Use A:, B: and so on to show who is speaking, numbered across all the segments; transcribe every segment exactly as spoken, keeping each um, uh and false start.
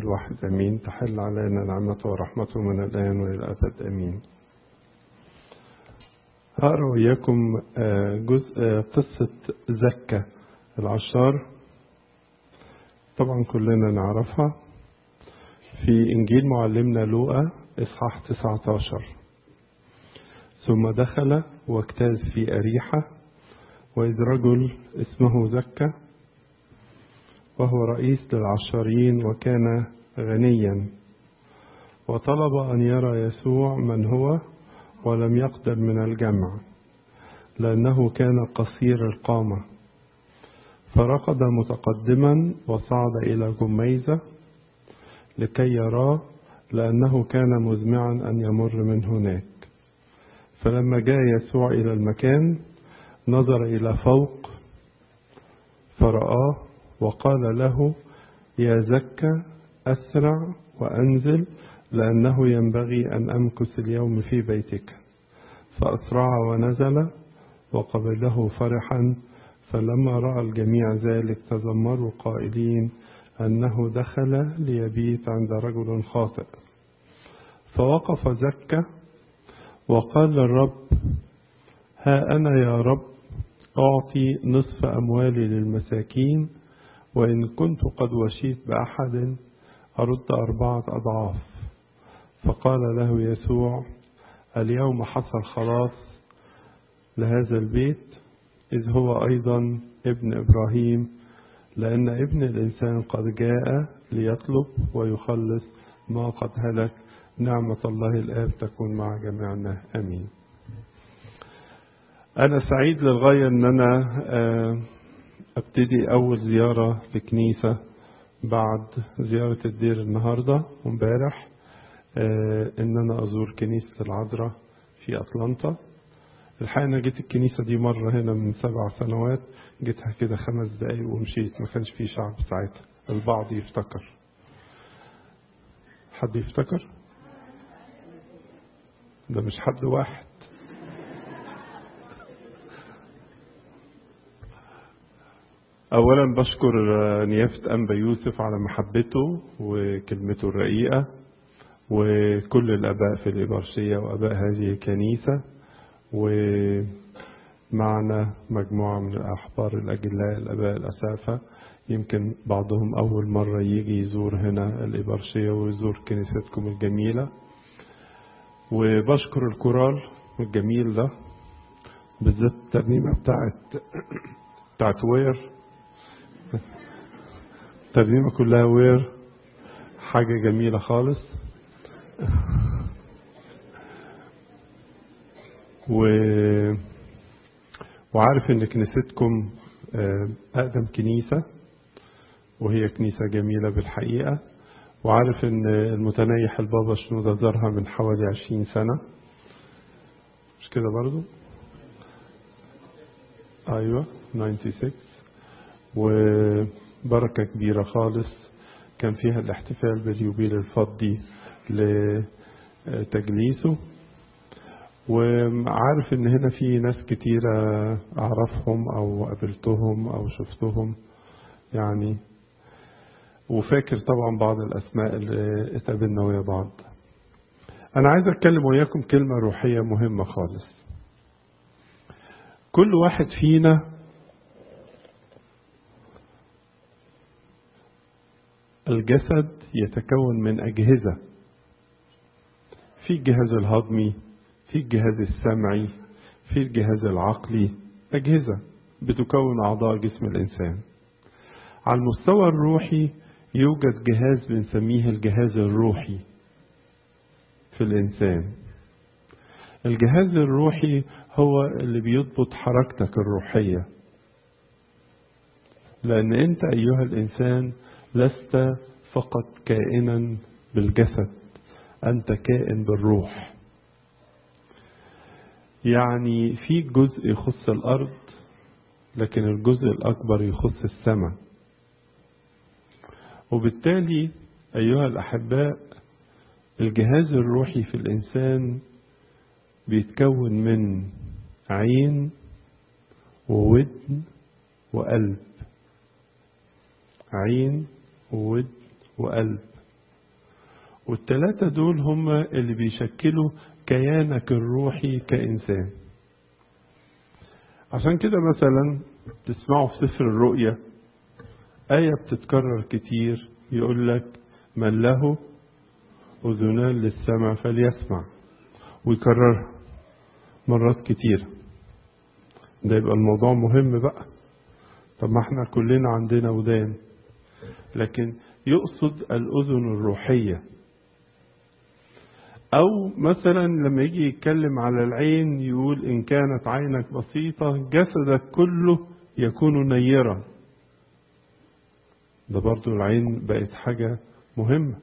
A: الواحد أمين. تحل علينا نعمته ورحمته من الآن وإلى الأبد أمين. هقرأ وإياكم جزء قصة زكا العشار، طبعا كلنا نعرفها، في إنجيل معلمنا لوقا إصحاح تسعة عشر. ثم دخل واجتاز في أريحة، وإذ رجل اسمه زكا وهو رئيس للعشارين وكان غنيا، وطلب أن يرى يسوع من هو، ولم يقدر من الجمع لأنه كان قصير القامة، فركض متقدما وصعد إلى جميزة لكي يراه، لأنه كان مزمعا أن يمر من هناك. فلما جاء يسوع إلى المكان نظر إلى فوق فرآه، وقال له: يا زكا، أسرع وأنزل، لأنه ينبغي أن أمكث اليوم في بيتك. فأسرع ونزل وقبله فرحا. فلما رأى الجميع ذلك تذمروا قائلين أنه دخل ليبيت عند رجل خاطئ. فوقف زكا وقال للرب: ها أنا يا رب أعطي نصف أموالي للمساكين، وإن كنت قد وشيت بأحد أرد أربعة أضعاف. فقال له يسوع: اليوم حصل خلاص لهذا البيت، إذ هو أيضا ابن إبراهيم، لأن ابن الإنسان قد جاء ليطلب ويخلص ما قد هلك. نعمة الله الآب تكون مع جميعنا آمين. أنا سعيد للغاية أن أنا أبتدي أول زيارة لكنيسة بعد زيارة الدير النهاردة ومبارح، أن أنا أزور كنيسة العذراء في أطلانتا. الحقيقة أنا جيت الكنيسة دي مرة هنا من سبع سنوات، جيتها كده خمس دقايق ومشيت، ما كانش فيه شعب ساعتها. البعض يفتكر. حد يفتكر؟ ده مش حد واحد. أولا بشكر نيافة أنبا يوسف على محبته وكلمته الرقيقة، وكل الآباء في الإبرشية وآباء هذه الكنيسة، ومعنا مجموعة من الأحبار الأجلاء الآباء الأسافة، يمكن بعضهم أول مرة يجي يزور هنا الإبرشية ويزور كنيستكم الجميلة. وبشكر الكورال الجميل ده، بالذات الترنيمة بتاعت بتاعت وير، الترنيمة كلها وير، حاجة جميلة خالص. و... وعارف ان كنيستكم اقدم كنيسة، وهي كنيسة جميلة بالحقيقة. وعارف ان المتنيح البابا شنودة زارها من حوالي عشرين سنة، مش كده برضو؟ ايوه ستة وتسعين. وبركة كبيرة خالص، كان فيها الاحتفال باليوبيل الفضي لتجليسه. وعارف ان هنا في ناس كتيرة اعرفهم او قابلتهم او شفتهم يعني، وفاكر طبعا بعض الاسماء اللي اتقابلنا ويا بعض. انا عايز اتكلم وياكم كلمة روحية مهمة خالص. كل واحد فينا الجسد يتكون من اجهزة، في الجهاز الهضمي، في الجهاز السمعي، في الجهاز العقلي، أجهزة بتكون أعضاء جسم الإنسان. على المستوى الروحي يوجد جهاز بنسميه الجهاز الروحي في الإنسان. الجهاز الروحي هو اللي بيضبط حركتك الروحية، لأن أنت أيها الإنسان لست فقط كائنا بالجسد، أنت كائن بالروح. يعني في جزء يخص الأرض، لكن الجزء الأكبر يخص السماء. وبالتالي أيها الأحباء، الجهاز الروحي في الإنسان بيتكون من عين وودن وقلب. عين وودن وقلب. والثلاثة دول هم اللي بيشكلوا كيانك الروحي كإنسان. عشان كده مثلا تسمعوا في سفر الرؤيا آية بتتكرر كتير، يقول لك من له أذنان للسمع فليسمع، ويكررها مرات كتير. ده يبقى الموضوع مهم بقى. طب ما احنا كلنا عندنا ودان، لكن يقصد الأذن الروحية. أو مثلا لما يجي يتكلم على العين يقول إن كانت عينك بسيطة جسدك كله يكون نيرا. ده برضو العين بقت حاجة مهمة.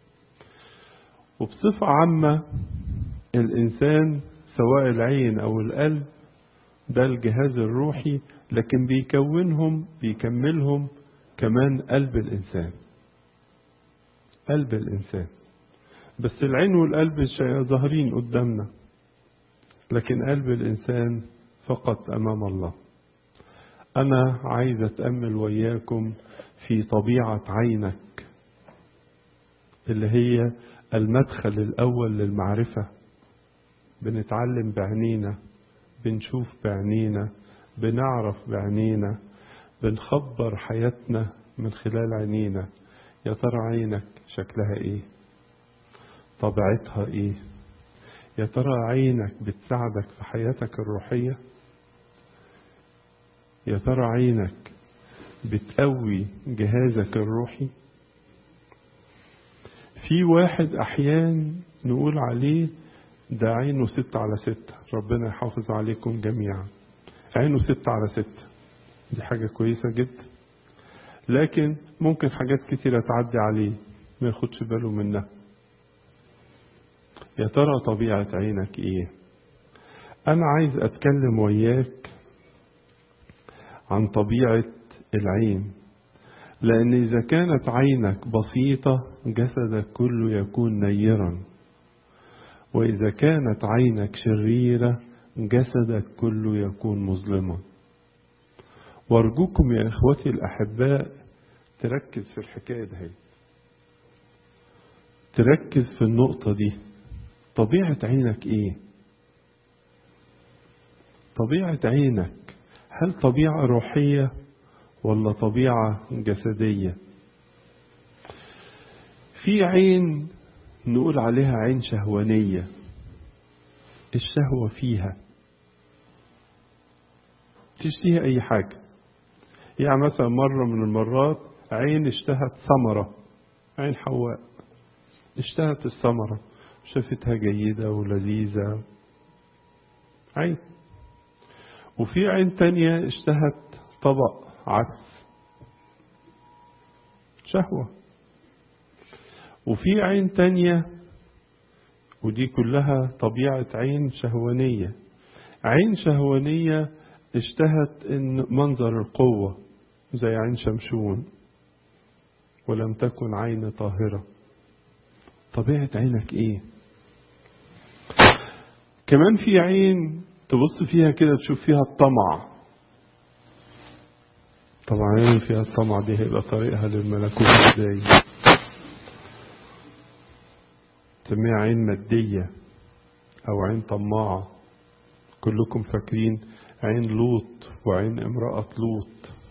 A: وبصفة عامة الإنسان سواء العين أو القلب ده الجهاز الروحي، لكن بيكونهم بيكملهم كمان قلب الإنسان. قلب الإنسان بس العين والقلب ظاهرين قدامنا، لكن قلب الإنسان فقط أمام الله. أنا عايز أتأمل وياكم في طبيعة عينك اللي هي المدخل الأول للمعرفة. بنتعلم بعينينا، بنشوف بعينينا، بنعرف بعينينا، بنخبر حياتنا من خلال عينينا. يا ترى عينك شكلها ايه؟ طبيعتها ايه؟ يا ترى عينك بتساعدك في حياتك الروحية؟ يا ترى عينك بتقوي جهازك الروحي؟ في واحد احيان نقول عليه ده عينه ستة على ستة، ربنا يحافظ عليكم جميعا. عينه ستة على ستة دي حاجة كويسة جدا، لكن ممكن حاجات كتيرة تعدي عليه ما ياخدش باله منها. يا ترى طبيعة عينك ايه؟ انا عايز اتكلم وياك عن طبيعة العين، لان اذا كانت عينك بسيطة جسدك كله يكون نيرا، واذا كانت عينك شريرة جسدك كله يكون مظلما. وارجوكم يا اخوتي الاحباء تركز في الحكاية دي، تركز في النقطة دي. طبيعة عينك ايه؟ طبيعة عينك هل طبيعة روحية ولا طبيعة جسدية؟ في عين نقول عليها عين شهوانية، الشهوة فيها تشتهي اي حاجة. يعني مثلا مرة من المرات عين اشتهت ثمرة، عين حواء اشتهت الثمرة، شافتها جيدة ولذيذة عين. وفي عين تانية اشتهت طبق عدس، شهوة. وفي عين تانية، ودي كلها طبيعة عين شهوانية. عين شهوانية اشتهت ان منظر القوة زي عين شمشون، ولم تكن عين طاهرة. طبيعة عينك ايه؟ كمان في عين تبص فيها كده تشوف فيها الطمع. طبعا عين فيها الطمع دي هيبقى طريقها للملكوت ازاي؟ تسميها عين مادية او عين طماعة. كلكم فاكرين عين لوط وعين امرأة لوط.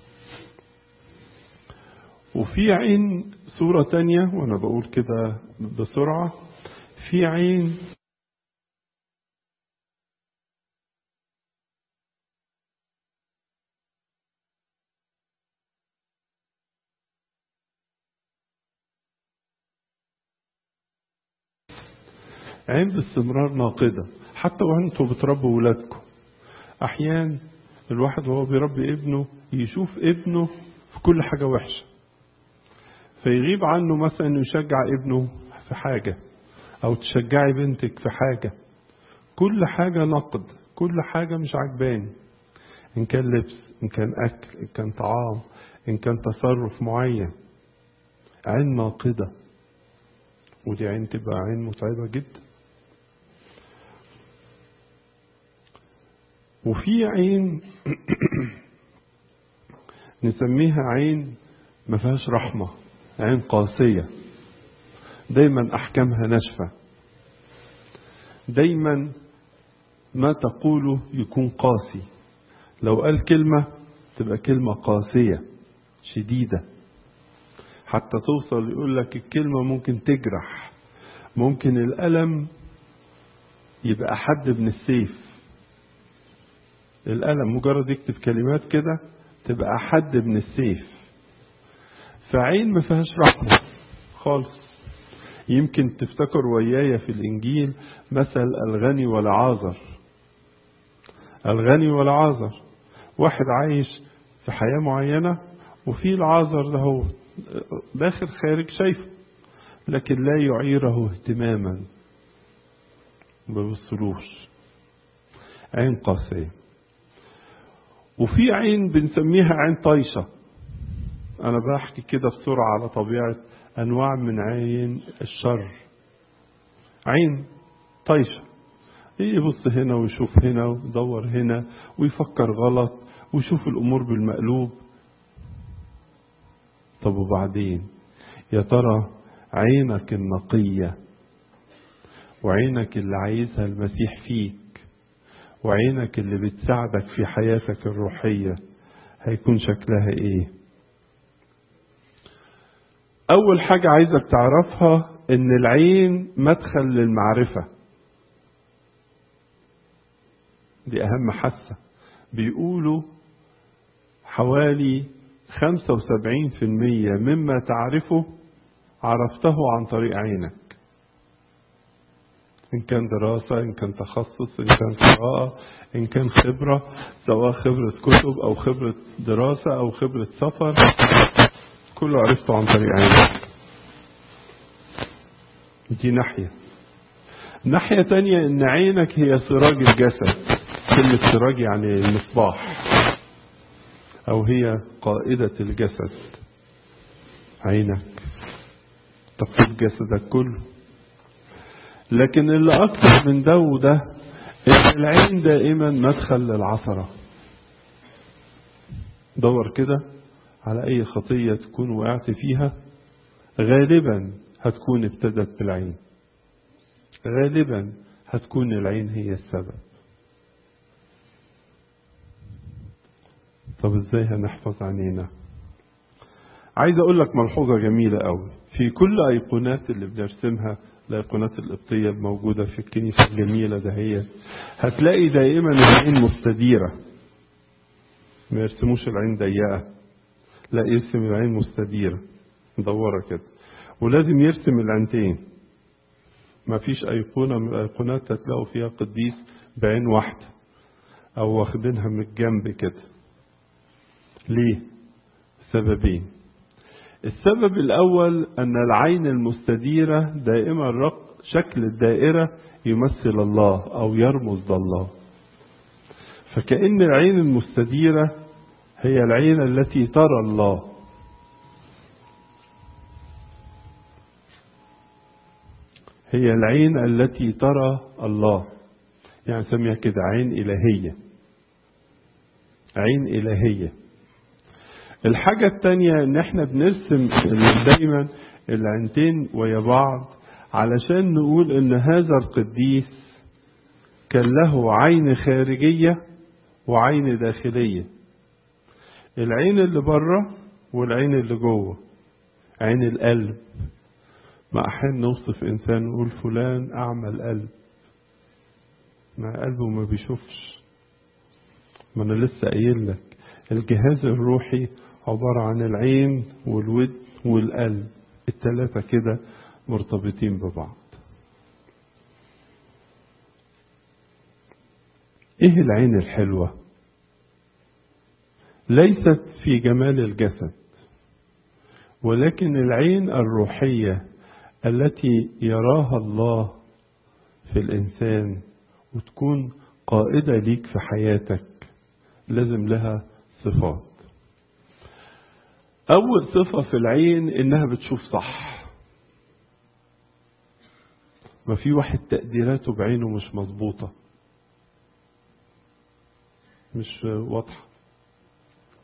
A: وفي عين صورة تانية، وانا بقول كده بسرعة، في عين عين باستمرار ناقدة. حتى وانتوا بتربوا ولادكم احيان الواحد وهو بيربي ابنه يشوف ابنه في كل حاجة وحشة، فيغيب عنه مثلا انه يشجع ابنه في حاجة، او تشجعي بنتك في حاجة. كل حاجة نقد، كل حاجة مش عجباني، ان كان لبس، ان كان اكل، ان كان طعام، ان كان تصرف معين. عين ناقدة، ودي عين تبقى عين متعبة جدا. وفي عين نسميها عين ما فيهاش رحمة، عين قاسية. دايما أحكامها ناشفة، دايما ما تقوله يكون قاسي، لو قال كلمة تبقى كلمة قاسية شديدة، حتى توصل يقول لك الكلمة ممكن تجرح، ممكن الألم يبقى حد من السيف. الألم مجرد يكتب كلمات كده تبقى حد من السيف. فعين ما فيهاش رحمة خالص. يمكن تفتكر ويايا في الإنجيل مثل الغني والعازر. الغني والعازر، واحد عايش في حياة معينة، وفي العازر ده هو داخل خارج شايفه، لكن لا يعيره اهتماما، ما بيبصلوش. عين قاسية. وفي عين بنسميها عين طايشة. أنا بحكي كده بسرعة على طبيعة أنواع من عين الشر. عين طايشة، يبص هنا ويشوف هنا ويدور هنا ويفكر غلط ويشوف الأمور بالمقلوب. طب وبعدين يا ترى عينك النقية وعينك اللي عايزها المسيح فيك وعينك اللي بتساعدك في حياتك الروحية هيكون شكلها ايه؟ اول حاجة عايزك تعرفها ان العين مدخل للمعرفة. دي اهم حاسة. بيقولوا حوالي خمسة وسبعين في المية مما تعرفه عرفته عن طريق عينك، إن كان دراسة، إن كان تخصص، إن كان قراءة، إن كان خبرة، سواء خبرة كتب أو خبرة دراسة أو خبرة سفر، كله عرفته عن طريق عينك. دي ناحية. ناحية تانية إن عينك هي سراج الجسد. كلمة سراج يعني المصباح، أو هي قائدة الجسد. عينك تقود جسدك كله. لكن اللي أكثر من ده وده إن العين دائما مدخل للعثرة. دور كده على أي خطية تكون وقعت فيها، غالبا هتكون ابتدت بالعين، غالبا هتكون العين هي السبب. طب ازاي هنحفظ عينينا؟ عايز اقول لك ملحوظة جميلة قوي. في كل ايقونات اللي بنرسمها، الايقونات القبطية الموجودة في الكنيسة الجميلة دهية، هتلاقي دائما العين مستديرة. ما يرسموش العين ضيقة، لا، يرسم العين مستديرة مدورة كده. ولازم يرسم العينتين. ما فيش ايقونة من الايقونات هتلاقوا فيها قديس بعين واحدة او واخدينها من الجنب كده. ليه؟ سببين. السبب الأول أن العين المستديرة دائما رق شكل الدائرة يمثل الله أو يرمز لله. فكأن العين المستديرة هي العين التي ترى الله. هي العين التي ترى الله، يعني سميها كده عين إلهية. عين إلهية. الحاجة التانية ان احنا بنرسم دايما العينتين ويا بعض علشان نقول ان هذا القديس كان له عين خارجية وعين داخلية. العين اللي بره والعين اللي جوه، عين القلب. ما احيانا نوصف انسان نقول فلان اعمى القلب، ما قلبه ما بيشوفش. ما انا لسه قايل لك الجهاز الروحي عبارة عن العين والود والقلب، الثلاثة كده مرتبطين ببعض. ايه العين الحلوة؟ ليست في جمال الجسد، ولكن العين الروحية التي يراها الله في الإنسان وتكون قائدة ليك في حياتك، لازم لها صفات. أول صفة في العين إنها بتشوف صح. ما في واحد تقديراته بعينه مش مظبوطة، مش واضحة.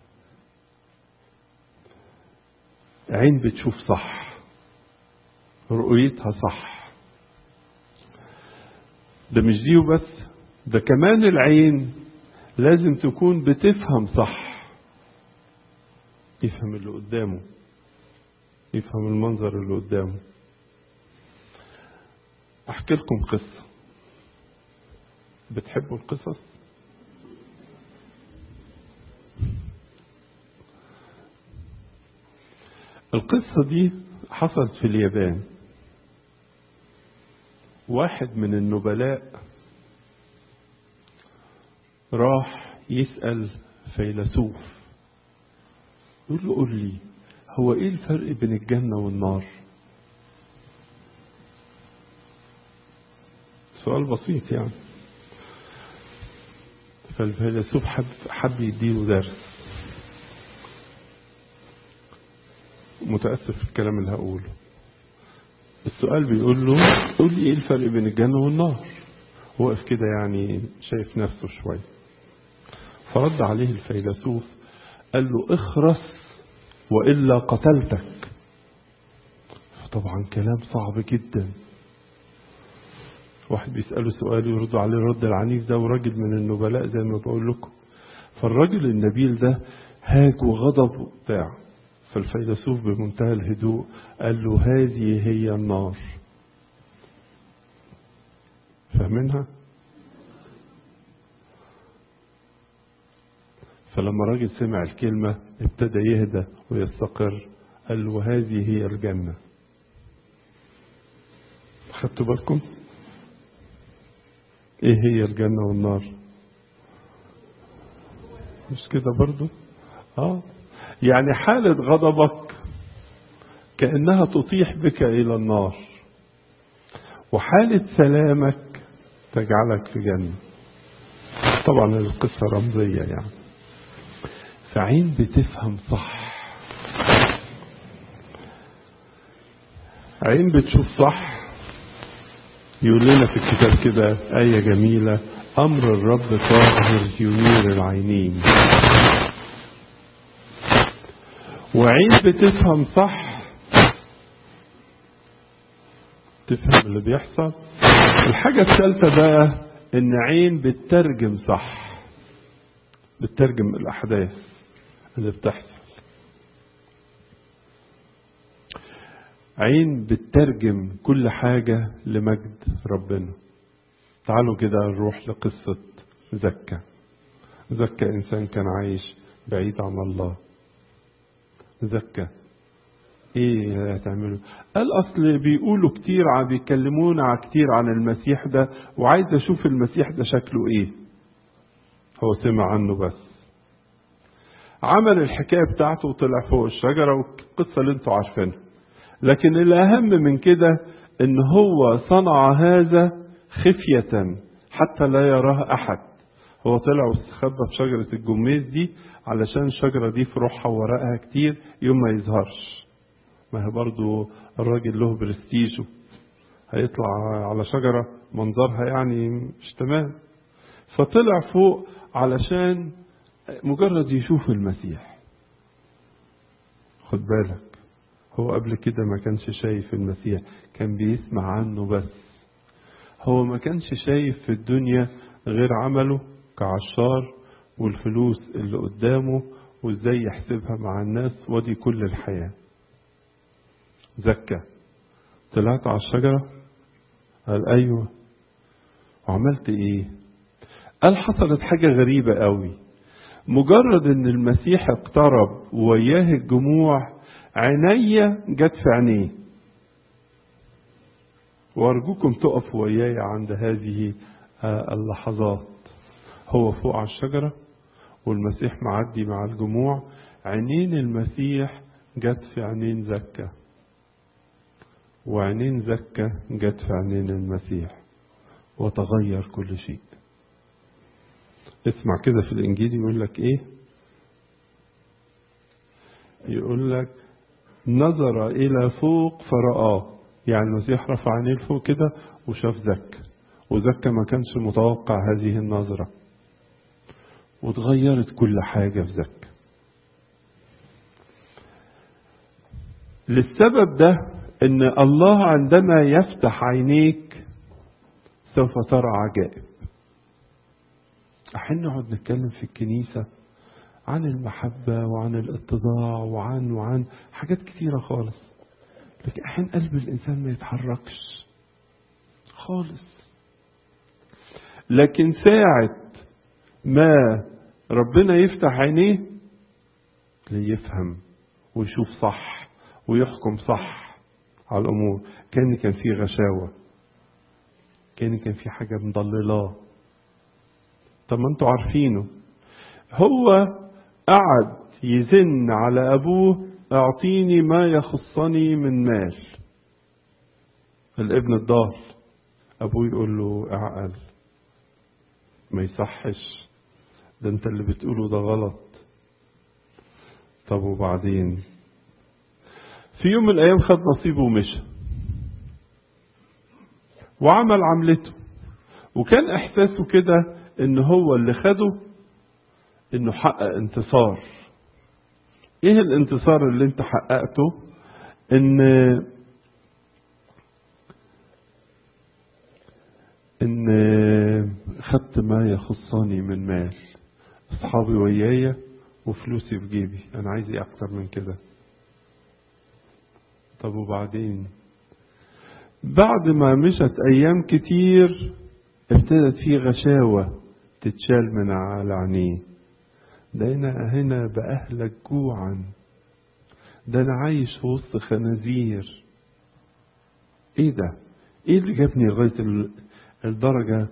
A: عين بتشوف صح. رؤيتها صح. ده مش دي وبس، ده كمان العين لازم تكون بتفهم صح، يفهم اللي قدامه، يفهم المنظر اللي قدامه. احكي لكم قصة. بتحبوا القصص؟ القصة دي حصلت في اليابان. واحد من النبلاء راح يسأل فيلسوف، يقول له قول لي هو ايه الفرق بين الجنة والنار؟ سؤال بسيط يعني. فالفيلسوف حب, حب يديله درس. متأسف في الكلام اللي هقوله. السؤال بيقول له قول لي ايه الفرق بين الجنة والنار؟ وقف كده يعني شايف نفسه شوية. فرد عليه الفيلسوف قال له اخرس وإلا قتلتك. طبعا كلام صعب جدا. واحد بيسأله سؤال يرد عليه الرد العنيف ده، وراجل من النبلاء زي ما بقول لكم. فالراجل النبيل ده هاج وغضب بتاع. فالفيلسوف بمنتهى الهدوء قال له هذه هي النار. فاهمينها؟ فلما الراجل سمع الكلمة ابتدى يهدى ويستقر. قال له هذه هي الجنة. خدتوا بالكم؟ ايه هي الجنة والنار؟ مش كده برضو؟ اه يعني حالة غضبك كأنها تطيح بك إلى النار، وحالة سلامك تجعلك في جنة. طبعا القصة رمزية يعني. فعين بتفهم صح، عين بتشوف صح. يقول لنا في الكتاب كده آية جميلة: أمر الرب طاهر ينير العينين. وعين بتفهم صح تفهم اللي بيحصل. الحاجة الثالثة بقى إن عين بتترجم صح، بتترجم الأحداث اللي بتحصل. عين بتترجم كل حاجة لمجد ربنا. تعالوا كده نروح لقصة زكا. زكا إنسان كان عايش بعيد عن الله. زكا ايه هتعمله؟ قال اصل بيقولوا كتير عم بيكلمونا كتير عن المسيح ده، وعايز اشوف المسيح ده شكله ايه. هو سمع عنه بس. عمل الحكاية بتاعته وطلع فوق الشجرة، والقصة اللي انتوا عارفينها. لكن الاهم من كده ان هو صنع هذا خفية حتى لا يراه احد. هو طلع واستخبى في شجرة الجميز دي علشان الشجرة دي فروعها وورقها كتير يوم ما يظهرش. ما هي برضو الراجل له برستيجه، هيطلع على شجرة منظرها يعني مش تمام. فطلع فوق علشان مجرد يشوف المسيح. خد بالك، هو قبل كده ما كانش شايف المسيح، كان بيسمع عنه بس. هو ما كانش شايف في الدنيا غير عمله كعشار والفلوس اللي قدامه وازاي يحسبها مع الناس، ودي كل الحياة. زكا طلعت على الشجرة؟ قال ايوه. وعملت ايه؟ قال حصلت حاجة غريبة قوي. مجرد ان المسيح اقترب وياه الجموع، عينيا جت في عينيه. وارجوكم تقفوا وياي عند هذه اللحظات. هو فوق على الشجرة والمسيح معدي مع الجموع، عينين المسيح جت في عينين زكا، وعينين زكا جت في عينين المسيح، وتغير كل شيء. اسمع كده في الإنجيل يقول لك إيه؟ يقول لك نظر إلى فوق فرآه. يعني المسيح رفع عينيه لفوق كده وشاف زكا، وزكا ما كانش متوقع هذه النظرة، وتغيرت كل حاجة في زكا. للسبب ده ان الله عندما يفتح عينيك سوف ترى عجائب. احنا نقعد نتكلم في الكنيسة عن المحبة وعن الاتضاع وعن وعن حاجات كتيرة خالص، لكن احيانا قلب الانسان ما يتحركش خالص. لكن ساعة ما ربنا يفتح عينيه ليفهم ويشوف صح ويحكم صح على الامور. كان كان في غشاوة، كان كان في حاجة مضللاه. طب ما انتوا عارفينه، هو قعد يزن على ابوه اعطيني ما يخصني من مال. الابن الضال ابوه يقول له اعقل، ما يصحش، ده انت اللي بتقوله ده غلط. طب وبعدين في يوم من الايام خد نصيبه ومشى وعمل عملته، وكان احساسه كده ان هو اللي خده انه حقق انتصار. ايه الانتصار اللي انت حققته؟ ان ان خدت ما يخصني من مال، اصحابي ويايا وفلوسي في جيبي، انا عايز ايه اكتر من كده؟ طب وبعدين بعد ما مشت ايام كتير ابتدت في غشاوة تتشال من على عينيه. ده انا هنا بأهلك جوعا، ده انا عايش في وسط خنازير. ايه ده؟ ايه اللي جابني لغاية الدرجة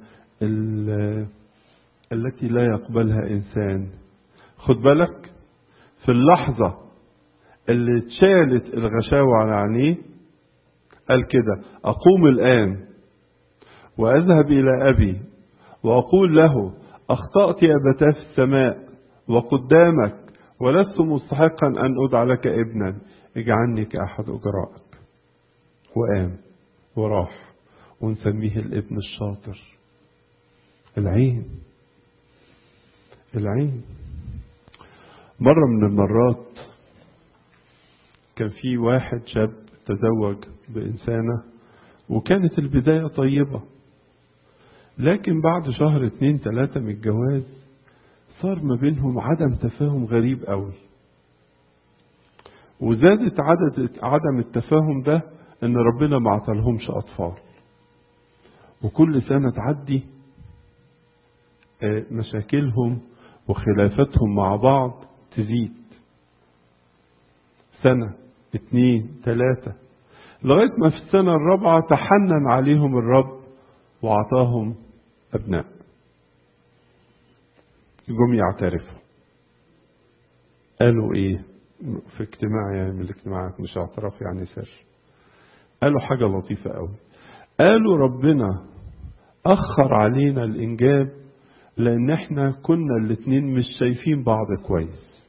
A: التي لا يقبلها انسان؟ خد بالك، في اللحظة اللي اتشالت الغشاوة على عينيه قال كده اقوم الان واذهب الى ابي واقول له اخطأت يا ابتاه في السماء وقدامك ولست مستحقا ان ادعى لك ابنا، اجعلني كاحد اجرائك. وقام وراح، ونسميه الابن الشاطر. العين العين مرة من المرات كان في واحد شاب تزوج بإنسانة وكانت البداية طيبة، لكن بعد شهر اتنين تلاتة من الجواز صار ما بينهم عدم تفاهم غريب قوي. وزادت عدد عدم التفاهم ده ان ربنا ما عطالهمش اطفال، وكل سنة تعدي مشاكلهم وخلافاتهم مع بعض تزيد، سنة اتنين تلاتة، لغاية ما في السنة الرابعة تحنن عليهم الرب وعطاهم أبناء جم يعترفوا. قالوا إيه في اجتماع، يعني من الاجتماعات، مش اعتراف يعني سر، قالوا حاجة لطيفة قوي. قالوا ربنا أخر علينا الإنجاب لأن احنا كنا الاتنين مش شايفين بعض كويس،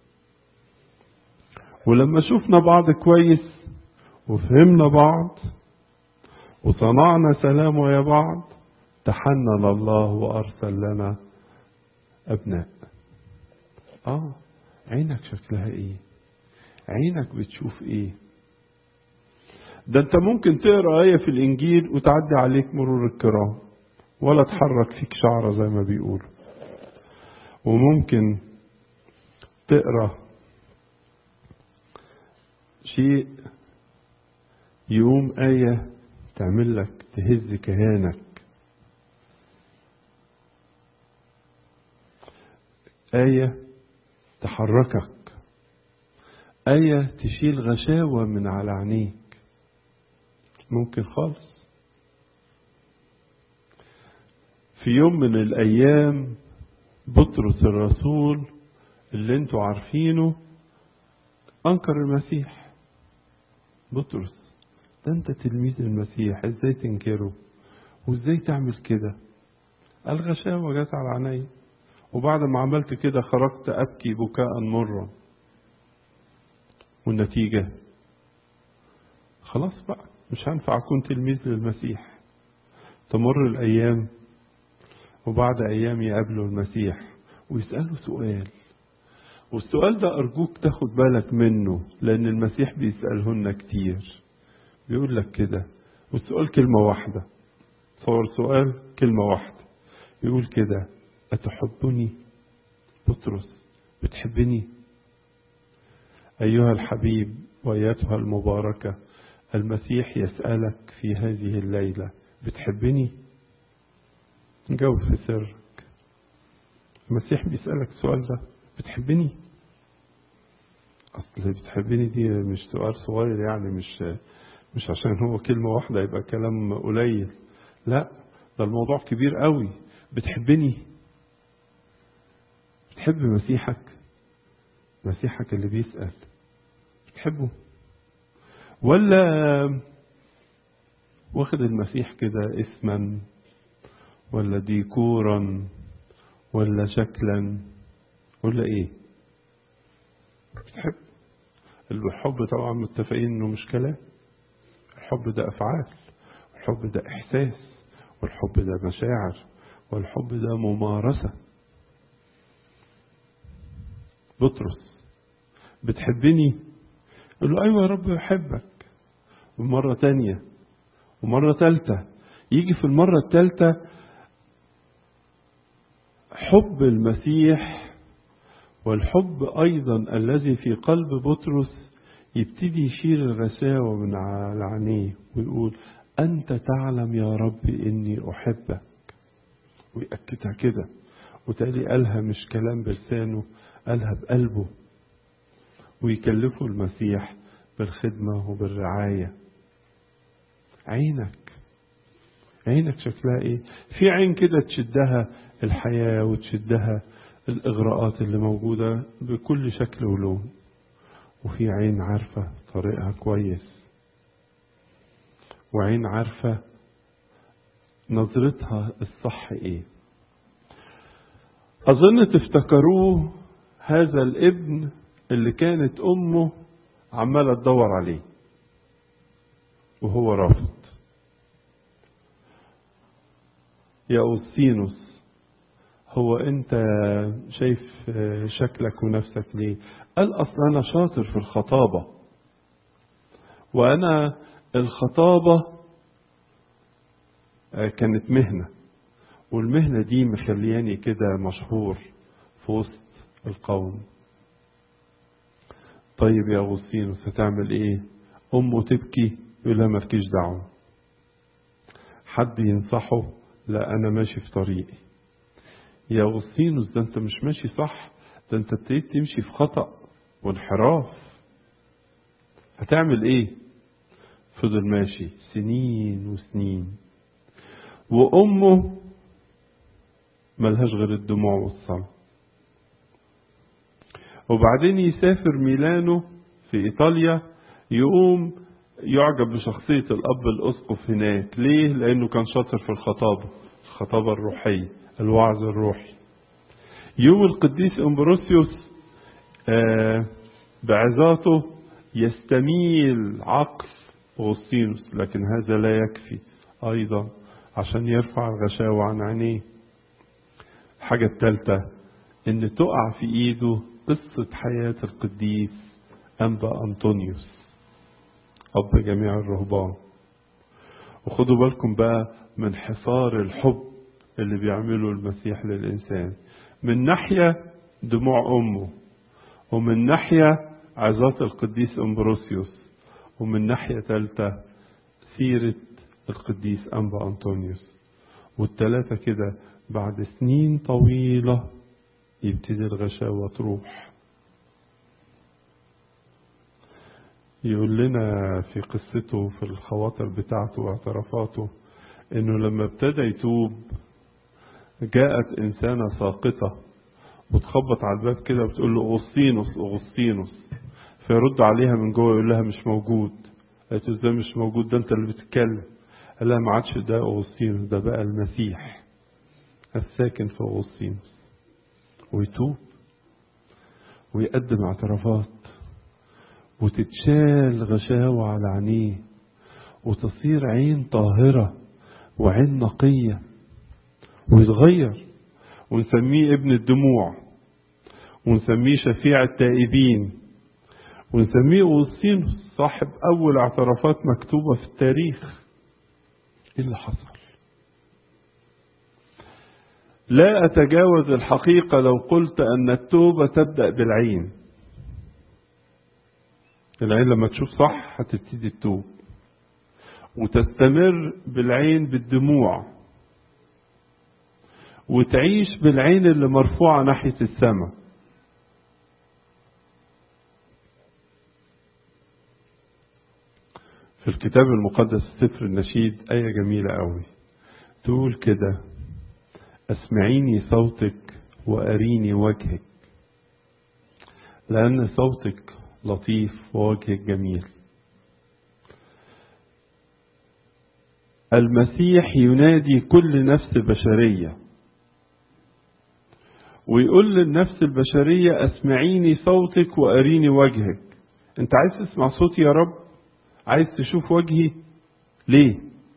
A: ولما شفنا بعض كويس وفهمنا بعض وصنعنا سلام ويا بعض تحنن الله وأرسل لنا أبناء. آه عينك شكلها إيه؟ عينك بتشوف إيه؟ ده أنت ممكن تقرأ آية في الإنجيل وتعدي عليك مرور الكرام ولا تحرك فيك شعرة زي ما بيقولوا، وممكن تقرأ شيء يوم آية تعمل لك تهز كيانك، آية تحركك، آية تشيل غشاوة من على عينيك، ممكن خالص. في يوم من الأيام بطرس الرسول اللي انتوا عارفينه أنكر المسيح. بطرس ده انت تلميذ المسيح، ازاي تنكره وازاي تعمل كده؟ الغشاوة جت على عيني، وبعد ما عملت كده خرجت أبكي بكاء مرا، والنتيجة خلاص بقى مش هنفع أكون تلميذ للمسيح. تمر الأيام وبعد أيام يقابلوا المسيح ويسألوا سؤال، والسؤال ده أرجوك تاخد بالك منه لأن المسيح بيسألهن كتير. بيقول لك كده، والسؤال كلمة واحدة، صور سؤال كلمة واحدة، يقول كده: أتحبني؟ بطرس بتحبني؟ أيها الحبيب وأيتها المباركة، المسيح يسألك في هذه الليلة: بتحبني؟ جاوب في سرك. المسيح بيسألك السؤال ده: بتحبني؟ أصل بتحبني دي مش سؤال صغير، يعني مش مش عشان هو كلمة واحدة يبقى كلام قليل، لا، ده الموضوع كبير قوي. بتحبني؟ بتحب مسيحك؟ مسيحك اللي بيسأل بتحبه؟ ولا واخد المسيح كده اسما ولا ديكورا ولا شكلا ولا ايه؟ بتحب؟ الحب طبعا متفقين انه مش كلام، الحب ده افعال، الحب ده احساس، والحب ده مشاعر، والحب ده ممارسة. بطرس بتحبني؟ يقول له: ايوه يا رب بحبك. ومرة تانية ومرة تالتة، يجي في المرة التالتة حب المسيح والحب أيضا الذي في قلب بطرس يبتدي يشيل الغشاوة من على عينيه ويقول: أنت تعلم يا رب إني أحبك. ويأكدها كده، وتالي قالها مش كلام بلسانه، قالها بقلبه. ويكلفه المسيح بالخدمة وبالرعاية. عينك عينك شكلها ايه؟ في عين كده تشدها الحياة وتشدها الإغراءات اللي موجودة بكل شكل ولون، وفي عين عارفة طريقها كويس، وعين عارفة نظرتها الصح ايه. أظن تفتكروه هذا الابن اللي كانت أمه عمالة تدور عليه وهو رافض. يا أوسطينوس، هو أنت شايف شكلك ونفسك ليه؟ قال: أصلا أنا شاطر في الخطابة، وأنا الخطابة كانت مهنة، والمهنة دي مخلياني كده مشهور في وسط القوم. طيب يا أوسطينوس هتعمل إيه؟ أمه تبكي، يقول لها: مالكيش دعوة. حد ينصحه: لا، أنا ماشي في طريقي. يا أوسطينوس ده أنت مش ماشي صح، ده أنت ابتديت تمشي في خطأ وانحراف. هتعمل إيه؟ فضل ماشي سنين وسنين، وأمه ملهاش غير الدموع والصلاة. وبعدين يسافر ميلانو في إيطاليا، يقوم يعجب بشخصية الأب الأسقف هناك. ليه؟ لأنه كان شاطر في الخطابة، الخطابة الروحية، الوعظ الروحي. يوم القديس أمبروسيوس آه بعظاته يستميل عقل أغسطينوس، لكن هذا لا يكفي أيضا عشان يرفع الغشاوة عن عينيه. الحاجة الثالثة إن تقع في إيده قصة حياة القديس أنبا أنطونيوس أب جميع الرهبان. وخدوا بالكم بقى من حصار الحب اللي بيعمله المسيح للإنسان. من ناحية دموع أمه، ومن ناحية عظات القديس أمبروسيوس، ومن ناحية ثالثة سيرة القديس أنبا أنطونيوس. والثلاثة كده بعد سنين طويلة يبتدي الغشاوة تروح. يقول لنا في قصته في الخواطر بتاعته واعترافاته انه لما ابتدى يتوب جاءت انسانة ساقطة وتخبط على الباب كده وبتقول له: أغسطينوس أغسطينوس. فيرد عليها من جوه يقول لها: مش موجود. قالت له: ازاي مش موجود؟ ده انت اللي بتتكلم. قال لها: ما عادش ده أغسطينوس، ده بقى المسيح الساكن في أغسطينوس. ويتوب ويقدم اعترافات وتتشال غشاوة على عينيه وتصير عين طاهرة وعين نقية ويتغير، ونسميه ابن الدموع، ونسميه شفيع التائبين، ونسميه أوغسطينوس صاحب أول اعترافات مكتوبة في التاريخ. إيه اللي حصل؟ لا أتجاوز الحقيقة لو قلت أن التوبة تبدأ بالعين. العين لما تشوف صح هتبتدي التوب، وتستمر بالعين بالدموع، وتعيش بالعين اللي مرفوعة ناحية السماء. في الكتاب المقدس سفر النشيد آية جميلة قوي تقول كده: أسمعيني صوتك وأريني وجهك، لأن صوتك لطيف ووجهك جميل. المسيح ينادي كل نفس بشرية ويقول للنفس البشرية: أسمعيني صوتك وأريني وجهك. أنت عايز تسمع صوتي يا رب؟ عايز تشوف وجهي؟ ليه؟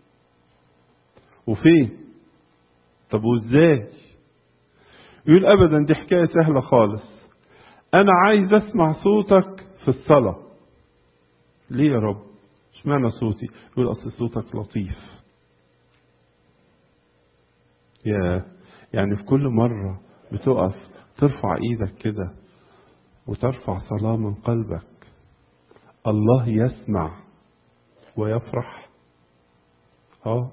A: وفين؟ طب وازاي؟ يقول أبدا، دي حكاية سهلة خالص. أنا عايز أسمع صوتك في الصلاة. ليه يا رب؟ اشمعنى صوتي؟ يقول أصل صوتك لطيف. يا يعني في كل مرة بتقف ترفع ايدك كده وترفع صلاة من قلبك، الله يسمع ويفرح. اه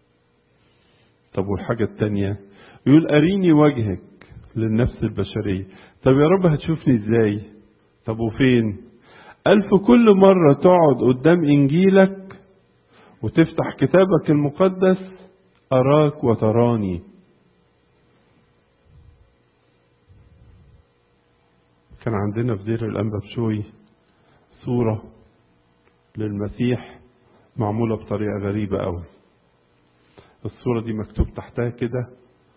A: طب والحاجة التانية يقول أريني وجهك للنفس البشرية. طب يا رب هتشوفني ازاي؟ طب وفين؟ قال في كل مرة تقعد قدام إنجيلك وتفتح كتابك المقدس أراك وتراني. كان عندنا في دير الأنبا بشوي صورة للمسيح معمولة بطريقة غريبة أوي. الصورة دي مكتوب تحتها كده: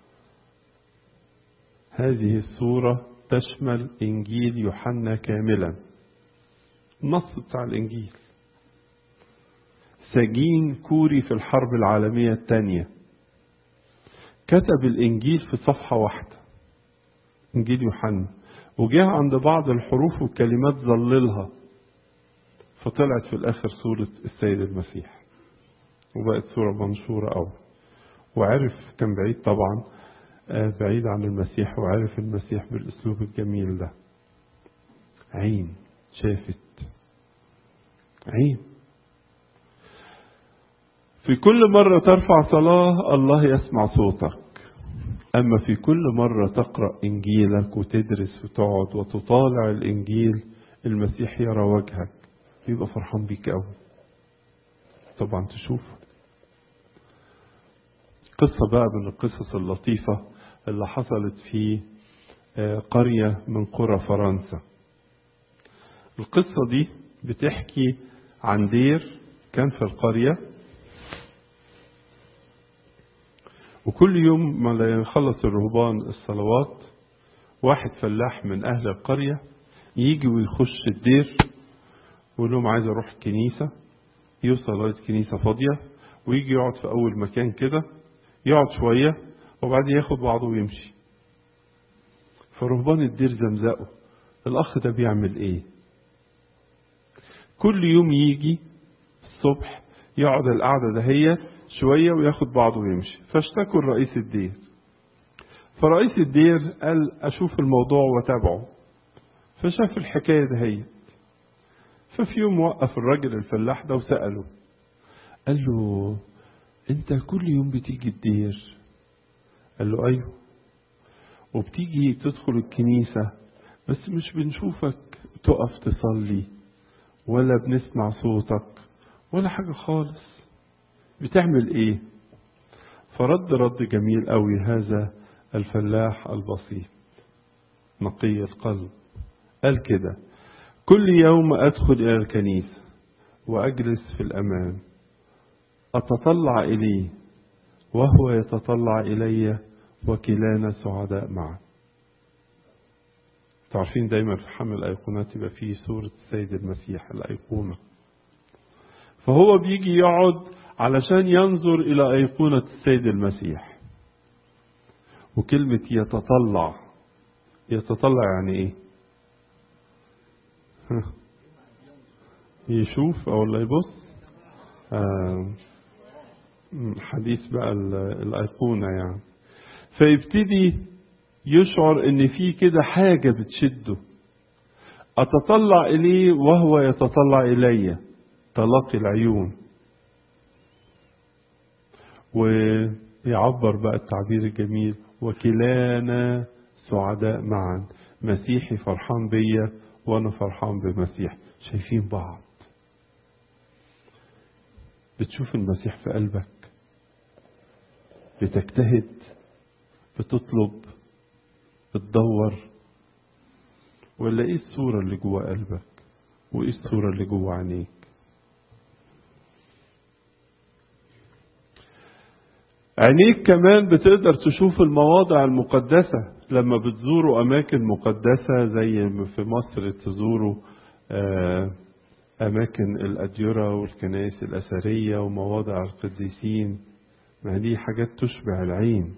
A: هذه الصورة تشمل إنجيل يوحنا كاملا. النص بتاع الإنجيل سجين كوري في الحرب العالمية الثانية كتب الإنجيل في صفحة واحدة، إنجيل يوحنا، وجاء عند بعض الحروف والكلمات ظللها، فطلعت في الآخر صورة السيد المسيح، وبقت صورة منشورة أوي. وعرف، كان بعيد طبعا، بعيد عن المسيح، وعرف المسيح بالأسلوب الجميل ده. عين شافت، عين. في كل مرة ترفع صلاة الله يسمع صوتك، أما في كل مرة تقرأ إنجيلك وتدرس وتقعد وتطالع الإنجيل المسيح يرى وجهك، يبقى فرحان بيك أوي. طبعا تشوف قصة بقى من القصص اللطيفة اللي حصلت في قرية من قرى فرنسا. القصة دي بتحكي عن دير كان في القرية، وكل يوم ما يخلص الرهبان الصلوات واحد فلاح من أهل القرية يجي ويخش الدير ويقول لهم عايز أروح الكنيسة. يوصل لغاية كنيسة فاضية ويجي يقعد في أول مكان كده، يقعد شوية وبعدين ياخد بعضه ويمشي. فرهبان الدير زمزقوا: الأخ ده بيعمل إيه؟ كل يوم يجي الصبح يقعد القعدة دهية شوية وياخد بعضه ويمشي. فاشتكوا الرئيس الدير، فرئيس الدير قال أشوف الموضوع وتابعه. فشاف الحكاية دهية، ففي يوم وقف الراجل الفلاح ده وسأله، قال له: انت كل يوم بتيجي الدير؟ قال له: ايوه. وبتيجي تدخل الكنيسة بس مش بنشوفك تقف تصلي ولا بنسمع صوتك ولا حاجة خالص، بتعمل ايه؟ فرد رد جميل قوي هذا الفلاح البسيط نقي القلب، قال كده: كل يوم أدخل إلى الكنيسة وأجلس في الأمام أتطلع إليه وهو يتطلع إلي وكلانا سعداء معا. تعرفين دايما في حمل الأيقونات يبقى فيه صورة السيد المسيح الأيقونة، فهو بيجي يقعد علشان ينظر إلى أيقونة السيد المسيح. وكلمة يتطلع، يتطلع يعني إيه؟ يشوف أو لا يبص. آه حديث بقى الأيقونة يعني. فيبتدي يشعر ان في كده حاجة بتشده، اتطلع اليه وهو يتطلع الي، تلاقي العيون. ويعبر بقى التعبير الجميل: وكلانا سعداء معا، مسيحي فرحان بيا وانا فرحان بمسيح، شايفين بعض. بتشوف المسيح في قلبك، بتجتهد، بتطلب، بتدور، ولا ايه الصورة اللي جوه قلبك وايه الصورة اللي جوه عينيك؟ عينيك كمان بتقدر تشوف المواضع المقدسة. لما بتزوروا أماكن مقدسة زي في مصر تزوروا أماكن الأديرة والكنائس الأثرية ومواضع القديسين، ما دي حاجات تشبع العين.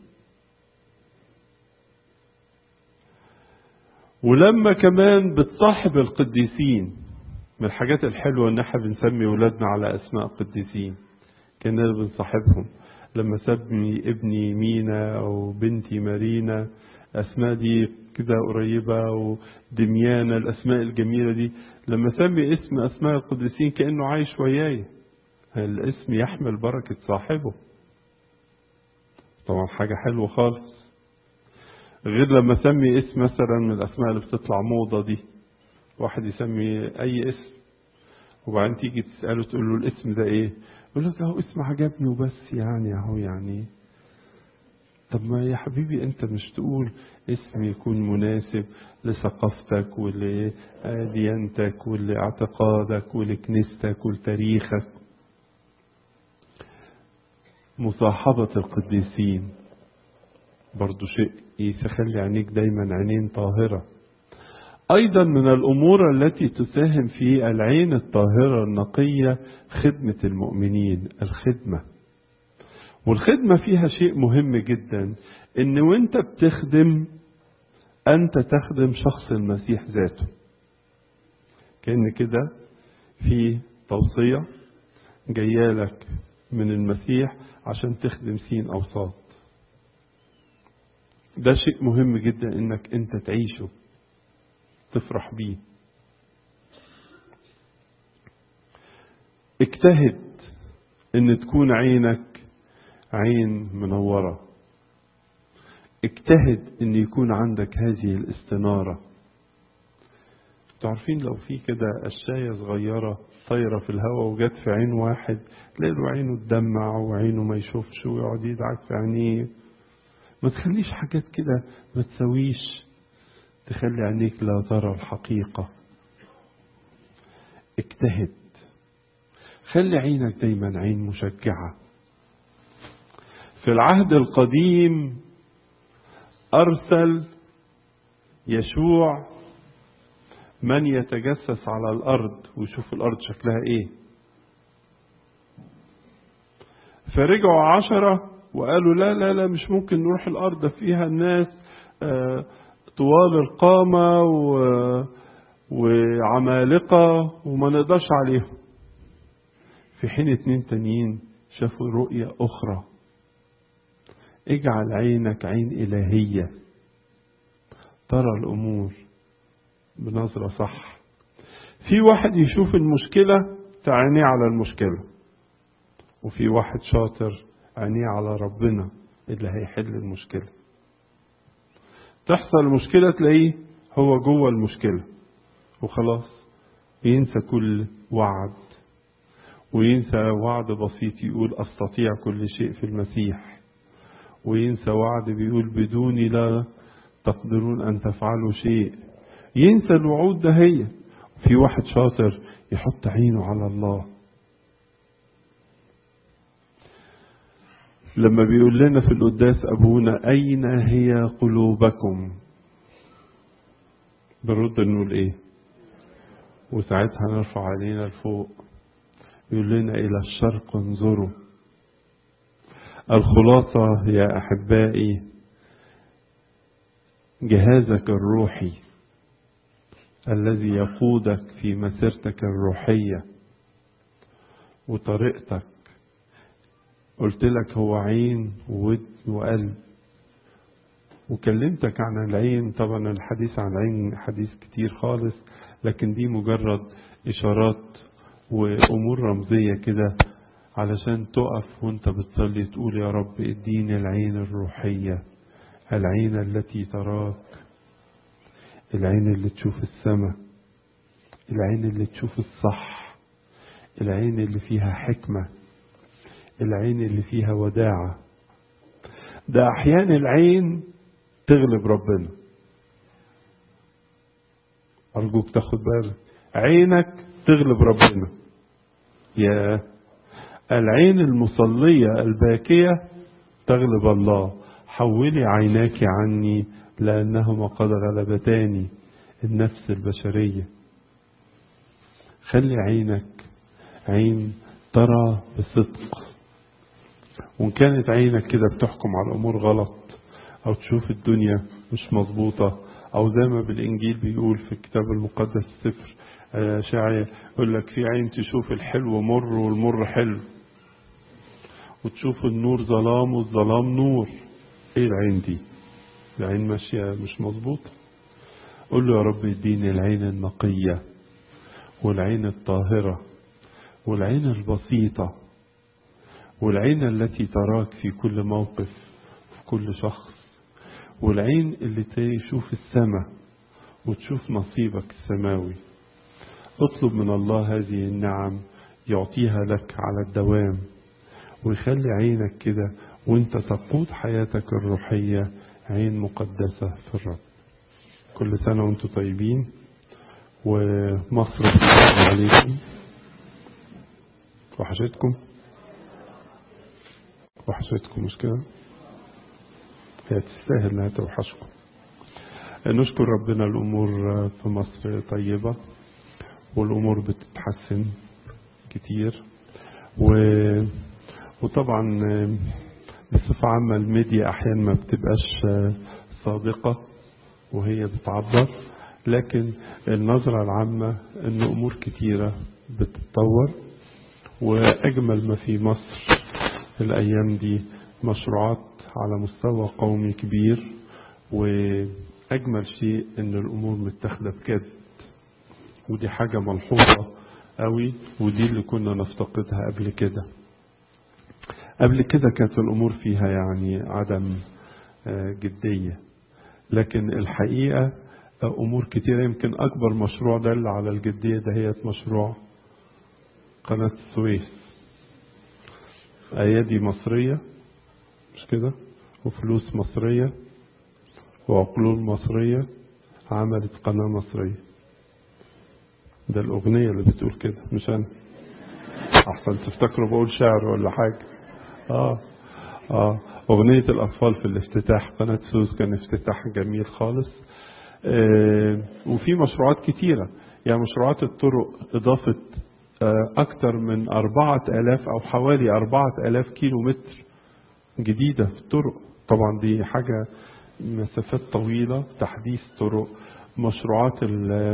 A: ولما كمان بتصاحب القديسين، من الحاجات الحلوة ان احنا بنسمي ولادنا على اسماء قديسين، كنا بنصاحبهم. لما سمي ابني مينا او بنتي مارينا، اسماء دي كده قريبة، ودميانة، الاسماء الجميلة دي، لما سمي اسم اسماء القديسين كأنه عايش وياي، الاسم يحمل بركة صاحبه. طبعا حاجة حلوة خالص. غير لما سمي اسم مثلا من الاسماء اللي بتطلع موضة دي، واحد يسمي اي اسم وبعدين تيجي تسأله تقول له الاسم ده ايه؟ يقول لك اهو اسم عجبني وبس، يعني اهو يعني. طب ما يا حبيبي انت مش تقول اسم يكون مناسب لثقافتك ولديانتك ولإعتقادك ولكنيستك ولتاريخك؟ مصاحبة القديسين برضو شيء يخلي عينيك دايما عينين طاهرة. أيضا من الأمور التي تساهم في العين الطاهرة النقية خدمة المؤمنين، الخدمة. والخدمة فيها شيء مهم جدا، إن وانت بتخدم أنت تخدم شخص المسيح ذاته. كأن كده في توصية جايالك من المسيح عشان تخدم سين أو صاد. ده شيء مهم جدا إنك أنت تعيشه، تفرح بيه. اجتهد ان تكون عينك عين منورة. اجتهد ان يكون عندك هذه الاستنارة. تعرفين لو في كده قشاية صغيرة طايرة في الهواء وجت في عين واحد، تلاقي له عينه تدمع وعينه ما يشوفش ويقعد يدعك في عينيه. ما تخليش حاجات كده ما تسويش تخلي عينيك لا ترى الحقيقة. اجتهد، خلي عينك دايما عين مشجعة. في العهد القديم أرسل يشوع من يتجسس على الأرض ويشوف الأرض شكلها إيه. فرجعوا عشرة وقالوا لا لا لا مش ممكن نروح الأرض فيها الناس آه طوال القامة و... وعمالقة وما نقدرش عليهم. في حين اتنين تانيين شافوا رؤية أخرى. اجعل عينك عين إلهية ترى الأمور بنظرة صح. في واحد يشوف المشكلة تعينيه على المشكلة، وفي واحد شاطر عينيه على ربنا اللي هيحل المشكلة. تحصل مشكلة تلاقيه هو جوه المشكلة وخلاص، ينسى كل وعد، وينسى وعد بسيط يقول أستطيع كل شيء في المسيح، وينسى وعد بيقول بدوني لا تقدرون أن تفعلوا شيء. ينسى الوعود ده. هي في واحد شاطر يحط عينه على الله. لما بيقول لنا في القداس أبونا أين هي قلوبكم، بنرد نقول إيه؟ وساعتها نرفع علينا لفوق يقول لنا إلى الشرق انظروا. الخلاصة يا أحبائي جهازك الروحي الذي يقودك في مسيرتك الروحية وطريقتك. قلت لك هو عين وود وقلب، وكلمتك عن العين. طبعا الحديث عن العين حديث كتير خالص، لكن دي مجرد إشارات وأمور رمزية كده علشان تقف وانت بتصلي تقول يا رب اديني العين الروحية، العين التي تراك، العين اللي تشوف السماء، العين اللي تشوف الصح، العين اللي فيها حكمة، العين اللي فيها وداعة. ده أحيانا العين تغلب ربنا. أرجوك تاخد بالك، عينك تغلب ربنا. يا العين المصلية الباكية تغلب الله. حولي عيناك عني لأنهما قد غلبتاني النفس البشرية. خلي عينك عين ترى بصدق. وإن كانت عينك كده بتحكم على الأمور غلط، أو تشوف الدنيا مش مظبوطة، أو زي ما بالإنجيل بيقول في الكتاب المقدس سفر شاعر يقول لك في عين تشوف الحلو مر والمر حلو، وتشوف النور ظلام والظلام نور. ايه العين دي؟ العين ماشية مش مظبوطة. قل له يا رب اديني العين النقية والعين الطاهرة والعين البسيطة والعين التي تراك في كل موقف في كل شخص، والعين اللي تشوف السماء وتشوف نصيبك السماوي. اطلب من الله هذه النعم يعطيها لك على الدوام، ويخلي عينك كده وانت تقود حياتك الروحية عين مقدسة في الرب. كل سنة وانتم طيبين، ومصر بتسلم عليكم. وحشتكم وحشتكم مش كده؟ هي تستاهل انها توحشكم. نشكر ربنا، الامور في مصر طيبة والامور بتتحسن كتير، و... وطبعا بصفة عامة الميديا احيانا ما بتبقاش صادقة وهي بتعبر، لكن النظرة العامة ان امور كتيرة بتتطور. واجمل ما في مصر الايام دي مشروعات على مستوى قومي كبير، واجمل شيء ان الامور متاخده بجد، ودي حاجة ملحوظة قوي، ودي اللي كنا نفتقدها قبل كده. قبل كده كانت الامور فيها يعني عدم جدية، لكن الحقيقة امور كتيرة. يمكن اكبر مشروع دل على الجدية ده هي مشروع قناة السويس. ايادي مصرية مش كده، وفلوس مصرية وعقول مصرية عملت قناة مصرية. ده الأغنية اللي بتقول كده مش أنا، أحسن تفتكروا بقول شعر ولا حاجة. آه آه أغنية الأطفال في الافتتاح قناة سويس كان افتتاح جميل خالص. آه وفي مشروعات كتيرة، يعني مشروعات الطرق إضافة آه أكتر من أربعة آلاف أو حوالي أربعة آلاف كيلو متر جديدة في الطرق. طبعا دي حاجة مسافات طويلة، تحديث طرق، مشروعات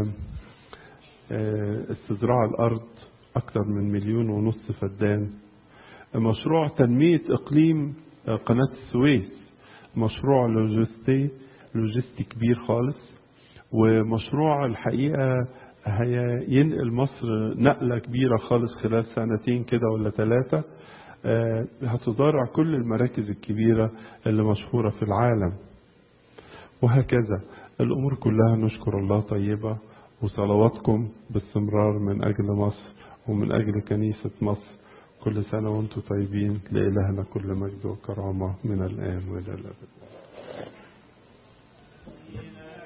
A: استزراع الأرض أكثر من مليون ونص فدان، مشروع تنمية إقليم قناة السويس، مشروع لوجستي لوجستي كبير خالص، ومشروع الحقيقة هي ينقل مصر نقلة كبيرة خالص خلال سنتين كده ولا ثلاثة. هتضارع كل المراكز الكبيرة اللي مشهورة في العالم، وهكذا الأمور كلها نشكر الله طيبة. وصلواتكم باستمرار من أجل مصر ومن أجل كنيسة مصر. كل سنة وانتم طيبين، لإلهنا كل مجد وكرامة من الآن وإلى الأبد.